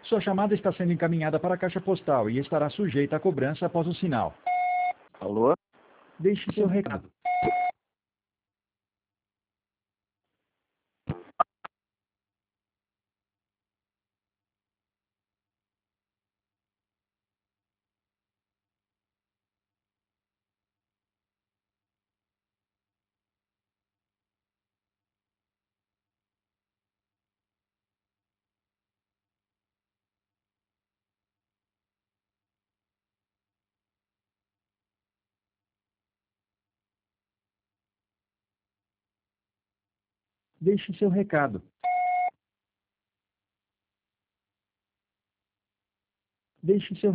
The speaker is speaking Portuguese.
Sua chamada está sendo encaminhada para a caixa postal e estará sujeita a cobrança após o sinal. Alô? Deixe seu recado. Deixe seu recado. Deixe seu